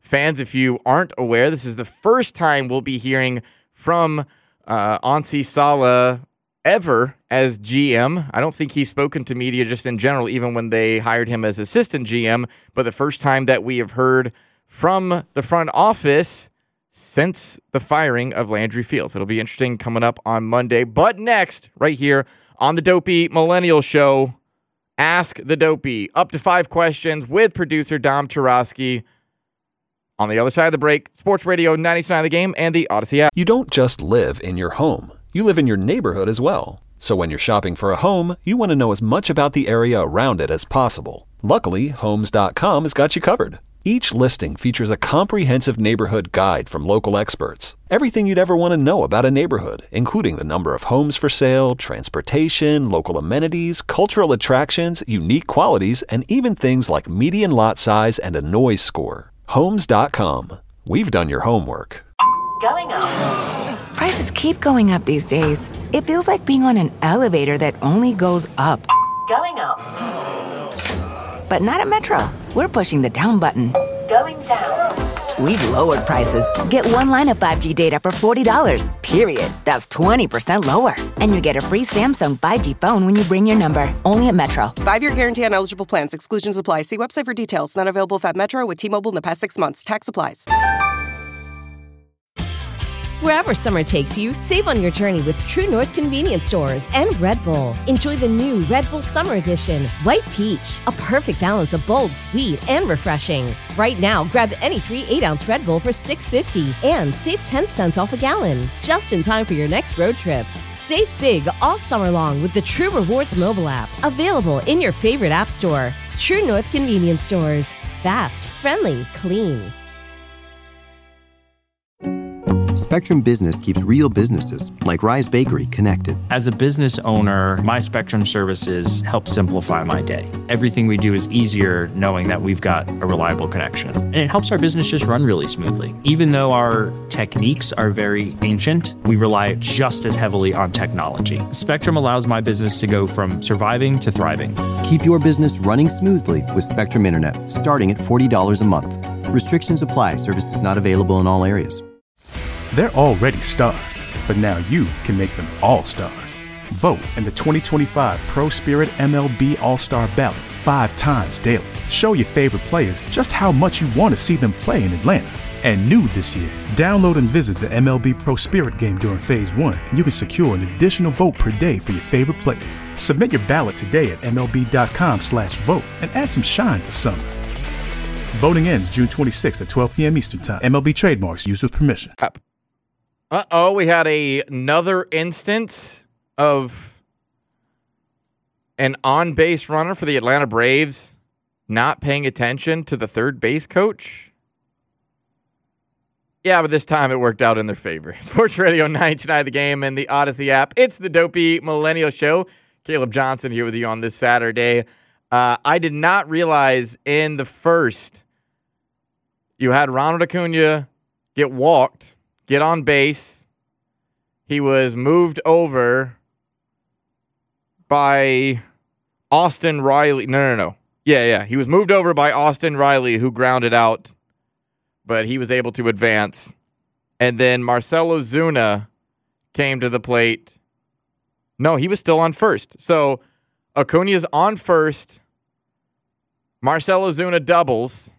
fans, if you aren't aware, this is the first time we'll be hearing from uh, Ansi Salah ever as G M. I don't think he's spoken to media just in general, even when they hired him as assistant G M, but the first time that we have heard from the front office since the firing of Landry Fields. It'll be interesting coming up on Monday. But next, right here on the Dopey Millennial Show, Ask the Dopey. Up to five questions with producer Dom Tarosky. On the other side of the break, Sports Radio ninety-nine The Game and the Odyssey app.
You don't just live in your home. You live in your neighborhood as well. So when you're shopping for a home, you want to know as much about the area around it as possible. Luckily, Homes dot com has got you covered. Each listing features a comprehensive neighborhood guide from local experts. Everything you'd ever want to know about a neighborhood, including the number of homes for sale, transportation, local amenities, cultural attractions, unique qualities, and even things like median lot size and a noise score. Homes dot com. We've done your homework.
Going up.
Prices keep going up these days. It feels like being on an elevator that only goes up.
Going up.
But not at Metro. We're pushing the down button.
Going down.
We've lowered prices. Get one line of five G data for forty dollars, period. That's twenty percent lower. And you get a free Samsung five G phone when you bring your number. Only at Metro.
Five-year guarantee on eligible plans. Exclusions apply. See website for details. Not available if at Metro with T-Mobile in the past six months. Tax applies.
Wherever summer takes you, save on your journey with True North Convenience Stores and Red Bull. Enjoy the new Red Bull Summer Edition, White Peach, a perfect balance of bold, sweet, and refreshing. Right now, grab any three eight-ounce Red Bull for six dollars and fifty cents and save ten cents off a gallon, just in time for your next road trip. Save big all summer long with the True Rewards mobile app, available in your favorite app store. True North Convenience Stores. Fast, friendly, clean.
Spectrum Business keeps real businesses, like Rise Bakery, connected.
As a business owner, my Spectrum services help simplify my day. Everything we do is easier knowing that we've got a reliable connection. And it helps our business just run really smoothly. Even though our techniques are very ancient, we rely just as heavily on technology. Spectrum allows my business to go from surviving to thriving.
Keep your business running smoothly with Spectrum Internet, starting at forty dollars a month. Restrictions apply. Services not available in all areas.
They're already stars, but now you can make them all stars. Vote in the twenty twenty-five Pro Spirit M L B All-Star Ballot five times daily. Show your favorite players just how much you want to see them play in Atlanta. And new this year, download and visit the M L B Pro Spirit game during Phase one, and you can secure an additional vote per day for your favorite players. Submit your ballot today at M L B dot com slash vote and add some shine to summer. Voting ends June twenty-sixth at twelve p.m. Eastern Time. M L B trademarks used with permission.
Uh-oh, we had a, another instance of an on-base runner for the Atlanta Braves not paying attention to the third base coach. Yeah, but this time it worked out in their favor. Sports Radio ninety-nine The Game and the Odyssey app. It's the Dopey Millennial Show. Caleb Johnson here with you on this Saturday. Uh, I did not realize in the first you had Ronald Acuna get walked, get on base. He was moved over by Austin Riley. No, no, no. Yeah, yeah. He was moved over by Austin Riley, who grounded out, but he was able to advance. And then Marcell Ozuna came to the plate. No, he was still on first. So Acuna's on first. Marcell Ozuna doubles.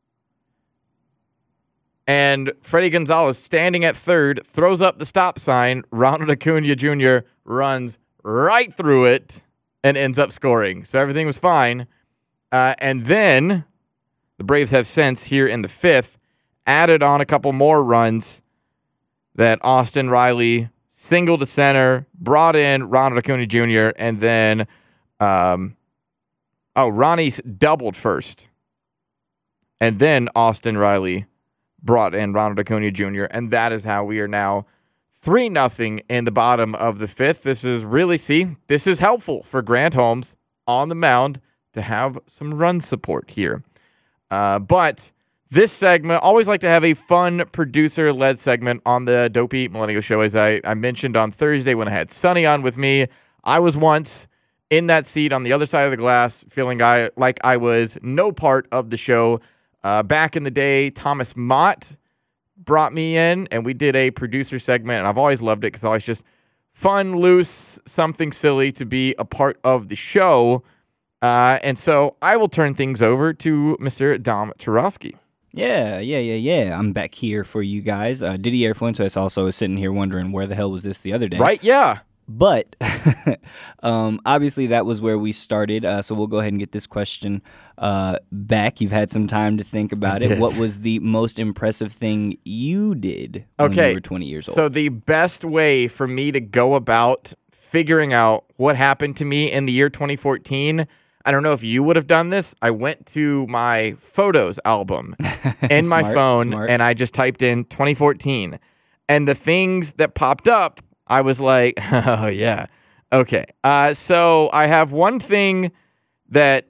And Freddie Gonzalez, standing at third, throws up the stop sign. Ronald Acuna Junior runs right through it and ends up scoring. So everything was fine. Uh, and then the Braves have since, here in the fifth, added on a couple more runs that Austin Riley singled to center, brought in Ronald Acuna Junior, and then, um, oh, Ronnie doubled first. And then Austin Riley brought in Ronald Acuna Junior, and that is how we are now three nothing in the bottom of the fifth. This is really, see, this is helpful for Grant Holmes on the mound to have some run support here. Uh, but this segment, always like to have a fun producer-led segment on the Dopey Millennial Show. As I, I mentioned on Thursday when I had Sonny on with me, I was once in that seat on the other side of the glass feeling I, like I was no part of the show. Uh, back in the day, Thomas Mott brought me in, and we did a producer segment, and I've always loved it because it's always just fun, loose, something silly to be a part of the show. Uh, and so I will turn things over to Mister Dom Tarowski.
Yeah, yeah, yeah, yeah. I'm back here for you guys. Uh, Didier Fuentes also is sitting here wondering where the hell was this the other day.
Right, yeah.
But um, obviously that was where we started, uh, so we'll go ahead and get this question uh, back. You've had some time to think about
I
it.
did.
What was the most impressive thing you did when
Okay,
you were twenty years old?
So the best way for me to go about figuring out what happened to me in the year twenty fourteen, I don't know if you would have done this. I went to my photos album in my
Smart,
phone,
smart.
and I just typed in twenty fourteen. And the things that popped up, I was like, oh, yeah. Okay. Uh, so I have one thing that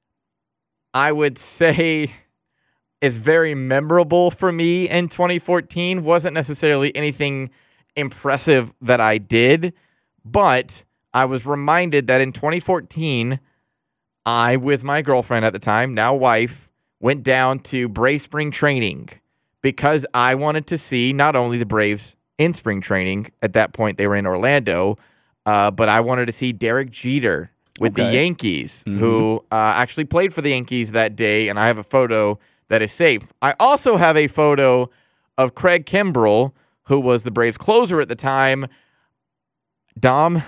I would say is very memorable for me in twenty fourteen. Wasn't necessarily anything impressive that I did, but I was reminded that in twenty fourteen, I, with my girlfriend at the time, now wife, went down to Brave Spring Training because I wanted to see not only the Braves in spring training. At that point, they were in Orlando, uh, but I wanted to see Derek Jeter with
Okay.
the Yankees,
Mhm.
who uh, actually played for the Yankees that day, and I have a photo that is saved. I also have a photo of Craig Kimbrell, who was the Braves closer at the time. Dom,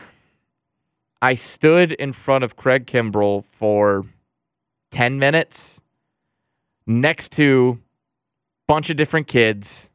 I stood in front of Craig Kimbrell for ten minutes next to a bunch of different kids,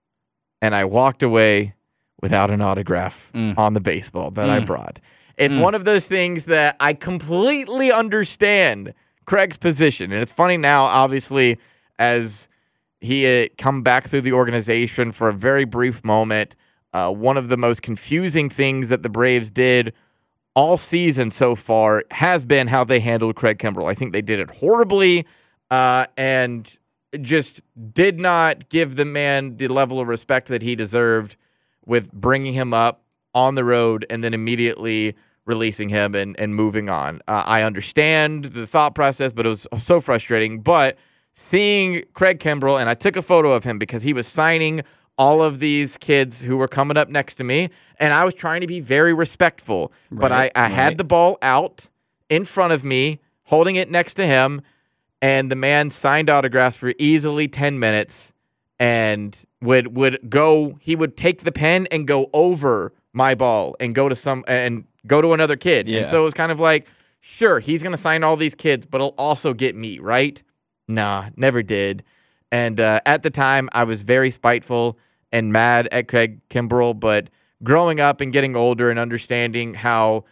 and I walked away without an autograph
Mm.
on the baseball that I
Mm.
brought. It's
Mm.
one of those things that I completely understand Craig's position. And it's funny now, obviously, as he had come back through the organization for a very brief moment. Uh, one of the most confusing things that the Braves did all season so far has been how they handled Craig Kimbrell. I think they did it horribly uh, and just did not give the man the level of respect that he deserved with bringing him up on the road and then immediately releasing him and, and moving on. Uh, I understand the thought process, but it was so frustrating. But seeing Craig Kimbrell, and I took a photo of him because he was signing all of these kids who were coming up next to me, and I was trying to be very respectful. But I,
Right,
I had
right.
the ball out in front of me, holding it next to him, and the man signed autographs for easily ten minutes and would would go he would take the pen and go over my ball and go to some and go to another kid.
Yeah.
And so it was kind of like, sure, he's going to sign all these kids, but he'll also get me, right? Nah, never did. And uh, at the time, I was very spiteful and mad at Craig Kimbrell, but growing up and getting older and understanding how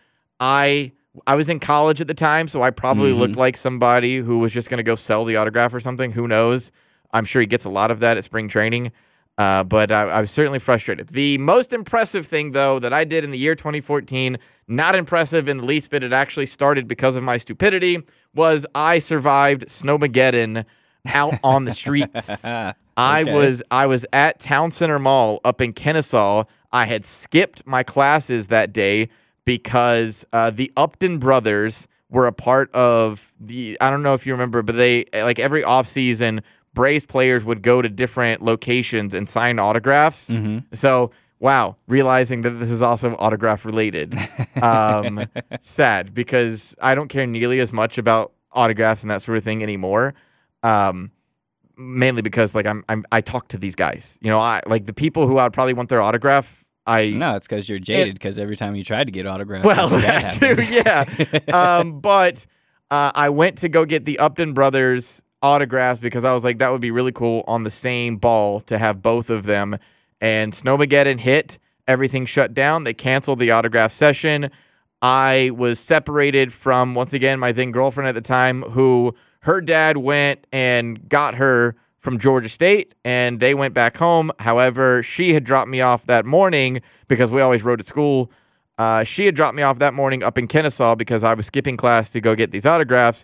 I I was in college at the time, so I probably
Mhm.
looked like somebody who was just going to go sell the autograph or something. Who knows? I'm sure he gets a lot of that at spring training, uh, but I, I was certainly frustrated. The most impressive thing, though, that I did in the year twenty fourteen, not impressive in the least bit, it actually started because of my stupidity, was I survived Snowmageddon out on the streets. I
Okay.
was I was at Town Center Mall up in Kennesaw. I had skipped my classes that day because uh, the Upton brothers were a part of the, I don't know if you remember, but they, like every offseason, Braves players would go to different locations and sign autographs.
Mhm.
So, wow, realizing that this is also autograph related. Um, sad, because I don't care nearly as much about autographs and that sort of thing anymore. Um, mainly because like I'm, I'm I talk to these guys, you know, I like the people who I'd probably want their autograph. I
No, it's because you're jaded. Because every time you tried to get autographs,
well,
something bad
that too,
happened.
yeah. um, but uh, I went to go get the Upton brothers autographs because I was like, that would be really cool on the same ball to have both of them. And Snowmageddon hit, everything shut down. They canceled the autograph session. I was separated from, once again, my then girlfriend at the time, who her dad went and got her from Georgia State, and they went back home. However, she had dropped me off that morning because we always rode to school. Uh, she had dropped me off that morning up in Kennesaw because I was skipping class to go get these autographs.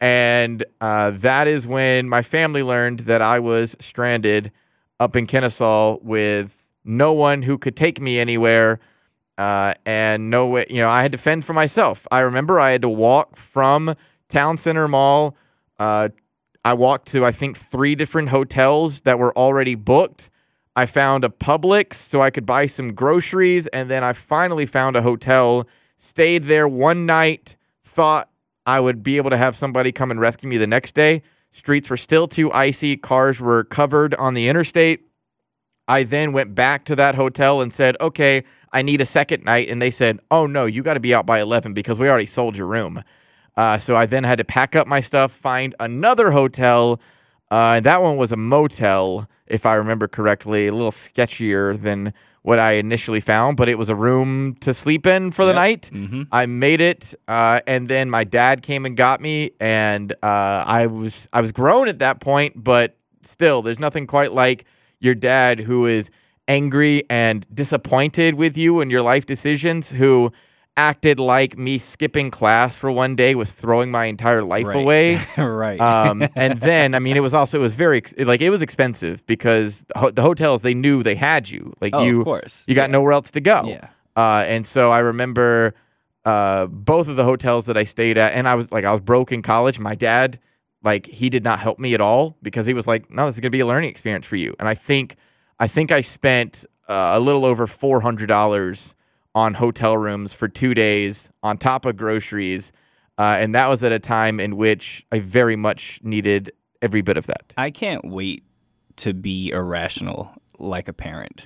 And uh, that is when my family learned that I was stranded up in Kennesaw with no one who could take me anywhere. Uh, and no way, you know, I had to fend for myself. I remember I had to walk from Town Center Mall uh, I walked to, I think, three different hotels that were already booked. I found a Publix so I could buy some groceries, and then I finally found a hotel, stayed there one night, thought I would be able to have somebody come and rescue me the next day. Streets were still too icy. Cars were covered on the interstate. I then went back to that hotel and said, okay, I need a second night. And they said, oh, no, you got to be out by eleven because we already sold your room. Uh, so I then had to pack up my stuff, find another hotel. Uh, and that one was a motel, if I remember correctly, a little sketchier than what I initially found, but it was a room to sleep in for the
Yep.
night.
Mm-hmm.
I made it, uh, and then my dad came and got me, and uh, I was I was grown at that point, but still, there's nothing quite like your dad who is angry and disappointed with you and your life decisions, who acted like me skipping class for one day was throwing my entire life
Right.
away.
Right.
Um, and then, I mean, it was also, it was very, ex- like, it was expensive because the, ho- the hotels, they knew they had you. Like,
Oh, of
you,
course.
you got nowhere else to go.
Yeah.
Uh, and so I remember uh, both of the hotels that I stayed at, and I was like, I was broke in college. My dad, like, he did not help me at all because he was like, no, this is going to be a learning experience for you. And I think, I think I spent uh, a little over four hundred dollars on hotel rooms for two days on top of groceries. Uh, and that was at a time in which I very much needed every bit of that.
I can't wait to be irrational like a parent.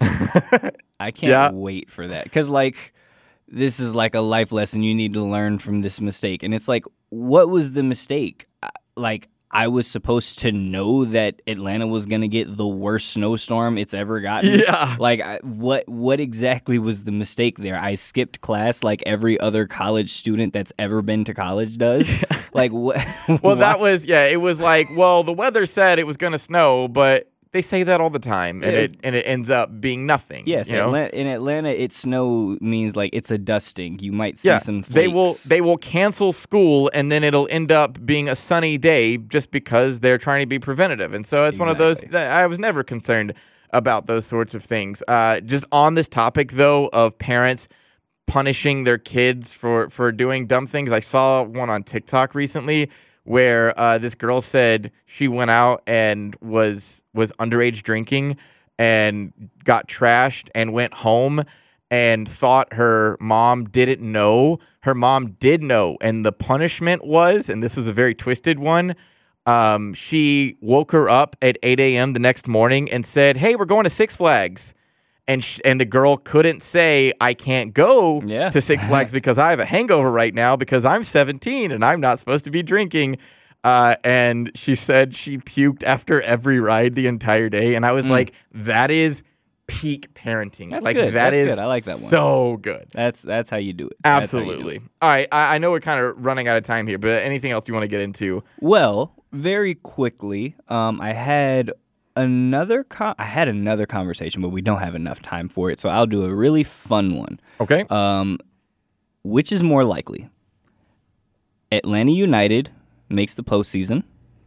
I can't
Yeah.
wait for that. Because, like, this is like a life lesson you need to learn from this mistake. And it's like, what was the mistake? I- Like, I was supposed to know that Atlanta was going to get the worst snowstorm it's ever gotten.
Yeah.
Like, I, what what exactly was the mistake there? I skipped class like every other college student that's ever been to college does. Like, what?
Well, that was, yeah, it was like, well, the weather said it was going to snow, but they say that all the time, and
Yeah.
it and it ends up being nothing.
Yes,
you know?
Atlanta, in Atlanta, it snow means like it's a dusting. You might see
Yeah,
some flakes.
they will they will cancel school, and then it'll end up being a sunny day just because they're trying to be preventative. And so it's one of those that I was never concerned about those sorts of things. Uh, just on this topic, though, of parents punishing their kids for for doing dumb things, I saw one on TikTok recently where uh, this girl said she went out and was was underage drinking and got trashed and went home and thought her mom didn't know. Her mom did know, and the punishment was, and this is a very twisted one, um, she woke her up at eight a.m. the next morning and said, hey, we're going to Six Flags. And sh- and the girl couldn't say, I can't go
Yeah.
to Six Flags because I have a hangover right now because I'm seventeen and I'm not supposed to be drinking. Uh, and she said she puked after every ride the entire day. And I was
Mm.
like, that is peak parenting.
That's
like,
good.
That
That's
is
good. I like that one.
so good.
That's that's how you do it. That's how you do
Absolutely.
it.
All right. I, I know we're kind of running out of time here, but anything else you want to get into?
Well, very quickly, um, I had another co- I had another conversation, but we don't have enough time for it, so I'll do a really fun one.
Okay.
Um, which is more likely? Atlanta United makes the postseason,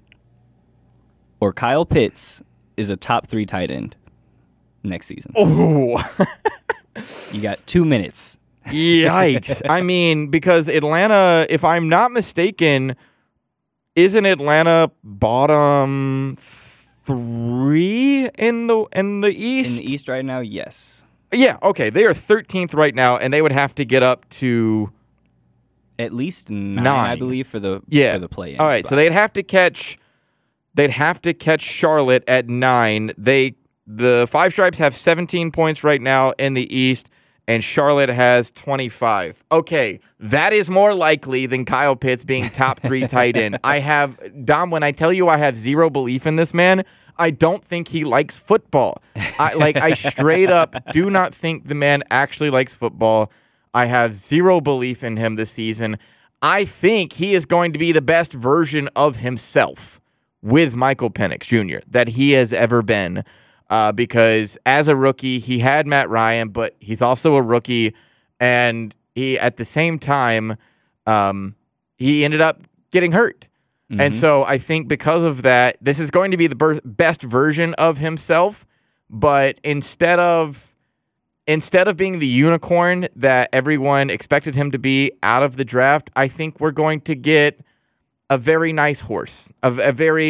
or Kyle Pitts is a top three tight end next season?
Oh.
You got two minutes.
Yikes. I mean, because Atlanta, if I'm not mistaken, isn't Atlanta bottom three in the in the East?
In the East right now, yes.
Yeah, okay. They are thirteenth right now, and they would have to get up to
At least nine,
Nine.
I believe, for the
yeah.
for the play-in.
All right, so
spot.
they'd have to catch they'd have to catch Charlotte at nine. They the Five Stripes have seventeen points right now in the East, and Charlotte has twenty-five. Okay, that is more likely than Kyle Pitts being top three tight end. I have, Dom, when I tell you I have zero belief in this man, I don't think he likes football. I, like, I straight up do not think the man actually likes football. I have zero belief in him this season. I think he is going to be the best version of himself with Michael Penix Junior that he has ever been. Uh, because as a rookie, he had Matt Ryan, but he's also a rookie. And he, at the same time, um, he ended up getting hurt.
Mm-hmm.
And so I think because of that, this is going to be the ber- best version of himself. But instead of instead of being the unicorn that everyone expected him to be out of the draft, I think we're going to get a very nice horse, a, a very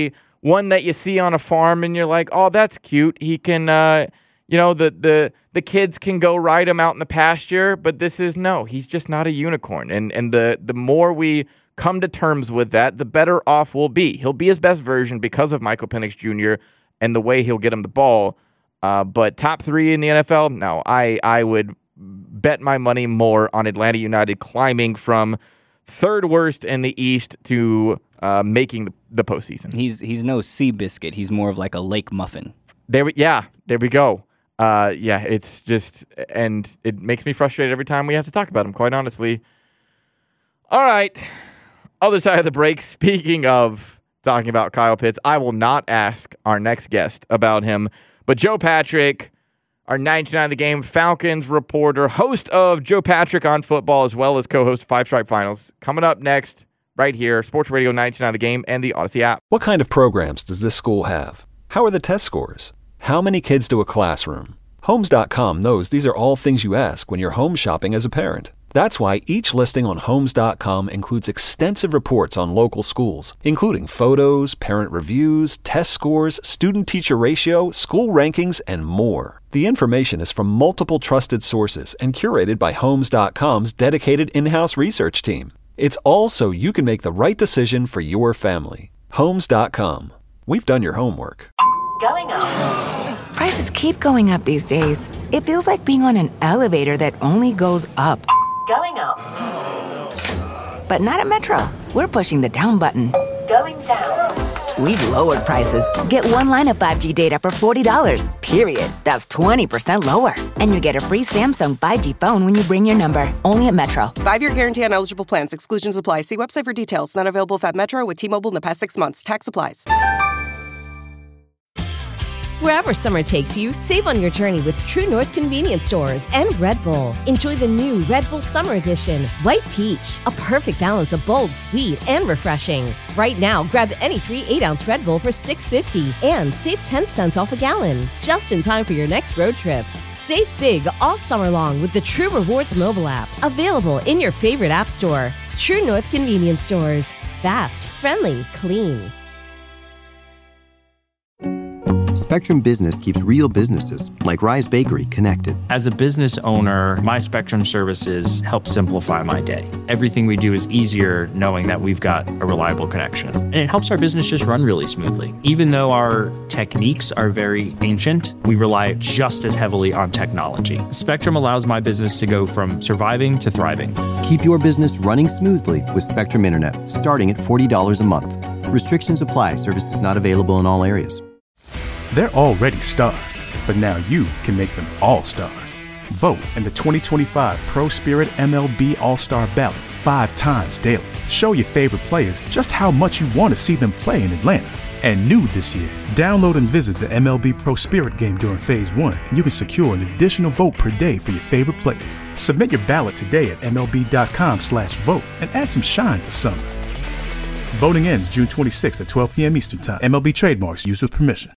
one that you see on a farm and you're like, oh, that's cute. He can, uh, you know, the, the, the kids can go ride him out in the pasture. But this is, no, he's just not a unicorn. And, and the, the more we come to terms with that, the better off we'll be. He'll be his best version because of Michael Penix Junior and the way he'll get him the ball. Uh, but top three in the N F L? No, I, I would bet my money more on Atlanta United climbing from third worst in the East to uh, making the, the postseason.
He's he's no sea biscuit. He's more of like a lake muffin.
There, we, yeah, there we go. Uh, yeah, it's just, and it makes me frustrated every time we have to talk about him, quite honestly. All right, other side of the break. Speaking of talking about Kyle Pitts, I will not ask our next guest about him, but Joe Patrick, our ninety-nine The Game Falcons reporter, host of Joe Patrick on Football, as well as co-host of Five Stripe Finals. Coming up next, right here, Sports Radio ninety-nine The Game and the Odyssey app.
What kind of programs does this school have? How are the test scores? How many kids do a classroom? Homes dot com knows these are all things you ask when you're home shopping as a parent. That's why each listing on Homes dot com includes extensive reports on local schools, including photos, parent reviews, test scores, student-teacher ratio, school rankings, and more. The information is from multiple trusted sources and curated by Homes dot com's dedicated in-house research team. It's all so you can make the right decision for your family. Homes dot com. We've done your homework.
Going up.
Prices keep going up these days. It feels like being on an elevator that only goes up.
Going up.
But not at Metro. We're pushing the down button.
Going down.
We've lowered prices. Get one line of five G data for forty dollars, period. That's twenty percent lower. And you get a free Samsung five G phone when you bring your number. Only at Metro.
Five-year guarantee on eligible plans. Exclusions apply. See website for details. Not available at Metro with T-Mobile in the past six months. Tax applies.
Wherever summer takes you, save on your journey with True North convenience stores and Red Bull. Enjoy the new Red Bull Summer Edition, White Peach, a perfect balance of bold, sweet, and refreshing. Right now, grab any three eight-ounce Red Bull for six dollars and fifty cents and save ten cents off a gallon, just in time for your next road trip. Save big all summer long with the True Rewards mobile app, available in your favorite app store. True North convenience stores. Fast, friendly, clean.
Spectrum Business keeps real businesses, like Rise Bakery, connected.
As a business owner, my Spectrum services help simplify my day. Everything we do is easier knowing that we've got a reliable connection. And it helps our business just run really smoothly. Even though our techniques are very ancient, we rely just as heavily on technology. Spectrum allows my business to go from surviving to thriving.
Keep your business running smoothly with Spectrum Internet, starting at forty dollars a month. Restrictions apply. Services not available in all areas.
They're already stars, but now you can make them all stars. Vote in the twenty twenty-five Pro Spirit M L B All-Star Ballot five times daily. Show your favorite players just how much you want to see them play in Atlanta. And new this year, download and visit the M L B Pro Spirit game during Phase one, and you can secure an additional vote per day for your favorite players. Submit your ballot today at M L B dot com slash vote and add some shine to summer. Voting ends June twenty-sixth at twelve p.m. Eastern Time. M L B trademarks used with permission.